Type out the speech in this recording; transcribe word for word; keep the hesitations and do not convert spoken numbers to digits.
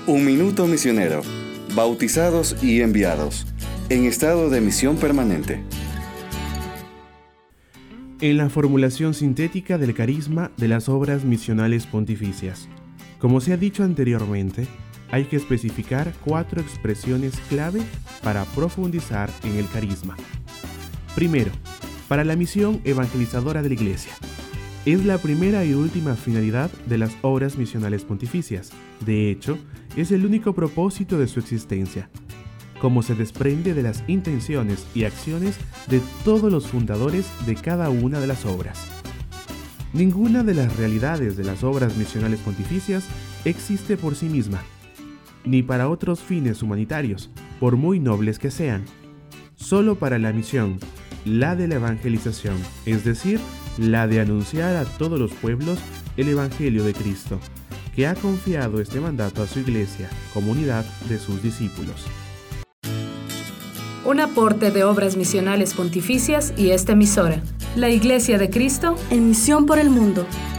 Un minuto misionero. Bautizados y enviados. En estado de misión permanente. En la formulación sintética del carisma de las obras misionales pontificias. Como se ha dicho anteriormente, hay que especificar cuatro expresiones clave para profundizar en el carisma. Primero, para la misión evangelizadora de la Iglesia. Es la primera y última finalidad de las obras misionales pontificias. De hecho, es el único propósito de su existencia, como se desprende de las intenciones y acciones de todos los fundadores de cada una de las obras. Ninguna de las realidades de las obras misionales pontificias existe por sí misma, ni para otros fines humanitarios, por muy nobles que sean. Solo para la misión, la de la evangelización, es decir, la de anunciar a todos los pueblos el Evangelio de Cristo, que ha confiado este mandato a su Iglesia, comunidad de sus discípulos. Un aporte de Obras Misionales Pontificias y esta emisora, la Iglesia de Cristo, en misión por el mundo.